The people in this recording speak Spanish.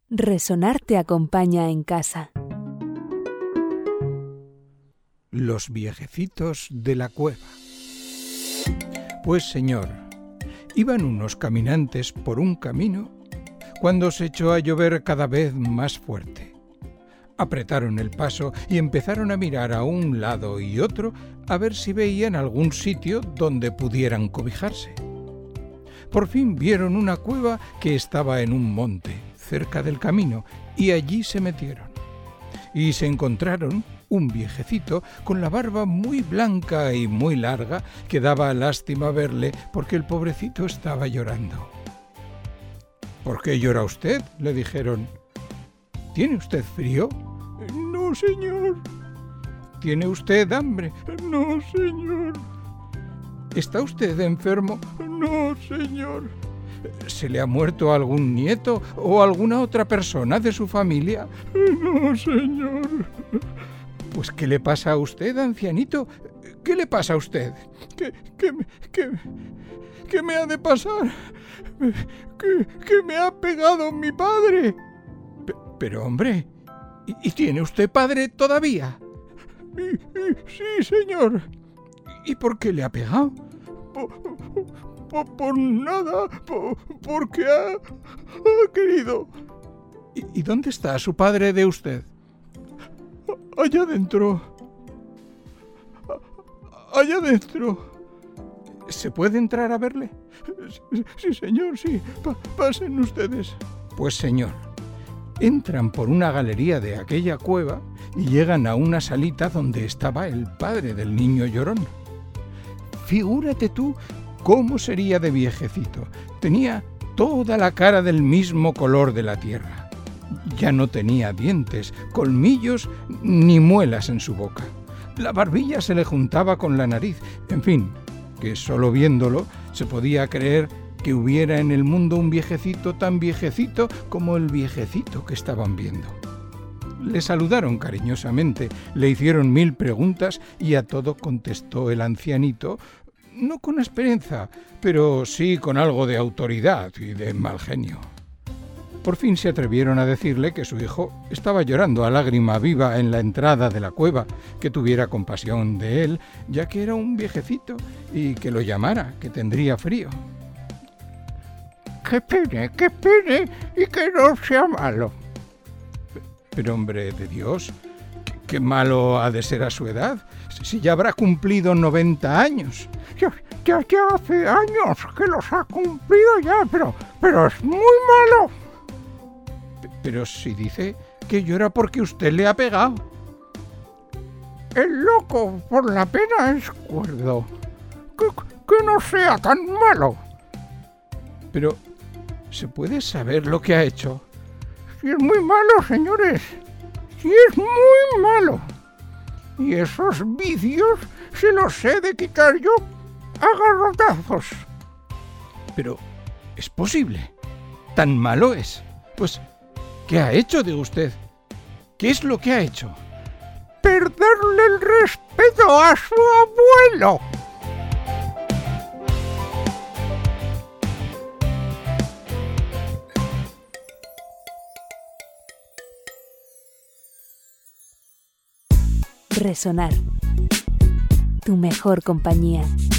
Resonar te acompaña en casa. Los viejecitos de la cueva. Pues señor, iban unos caminantes por un camino cuando se echó a llover cada vez más fuerte. Apretaron el paso y empezaron a mirar a un lado y otro a ver si veían algún sitio donde pudieran cobijarse. Por fin vieron una cueva que estaba en un monte, cerca del camino, y allí se metieron. Y se encontraron un viejecito con la barba muy blanca y muy larga que daba lástima verle porque el pobrecito estaba llorando. «¿Por qué llora usted?», le dijeron. «¿Tiene usted frío?». «No, señor». «¿Tiene usted hambre?». «No, señor». «¿Está usted enfermo?». «No, señor». «¿Se le ha muerto algún nieto o alguna otra persona de su familia?». «No, señor». «Pues, ¿qué le pasa a usted, ancianito? ¿Qué le pasa a usted?». ¿Qué me ha de pasar? ¿Que me ha pegado mi padre?». «Pero, hombre, ¿y tiene usted padre todavía?». «Sí, señor». «¿Y por qué le ha pegado?». Por nada, porque ha querido». ¿Y dónde está su padre de usted?». «Allá dentro». «Allá dentro». ¿Se puede entrar a verle?». «Sí, señor, sí. Pasen ustedes». Pues señor, entran por una galería de aquella cueva y llegan a una salita donde estaba el padre del niño llorón. Figúrate tú cómo sería de viejecito. Tenía toda la cara del mismo color de la tierra. Ya no tenía dientes, colmillos ni muelas en su boca. La barbilla se le juntaba con la nariz. En fin, que solo viéndolo se podía creer que hubiera en el mundo un viejecito tan viejecito como el viejecito que estaban viendo. Le saludaron cariñosamente, le hicieron 1000 preguntas y a todo contestó el ancianito, no con asperanza, pero sí con algo de autoridad y de mal genio. Por fin se atrevieron a decirle que su hijo estaba llorando a lágrima viva en la entrada de la cueva, que tuviera compasión de él, ya que era un viejecito, y que lo llamara, que tendría frío. «Que pene, y que no sea malo». «Pero, hombre de Dios, ¿qué malo ha de ser a su edad? Si ya habrá cumplido 90 años». Ya hace años que los ha cumplido ya, pero es muy malo». «Pero si dice que llora porque usted le ha pegado». «El loco por la pena es cuerdo. Que no sea tan malo». «Pero, ¿se puede saber lo que ha hecho?». «Si es muy malo, señores, si es muy malo. Y esos vicios se los he de quitar yo a garrotazos». «Pero, ¿es posible? ¿Tan malo es? Pues, ¿qué ha hecho de usted? ¿Qué es lo que ha hecho?». «Perderle el respeto a su abuelo». Resonar. Tu mejor compañía.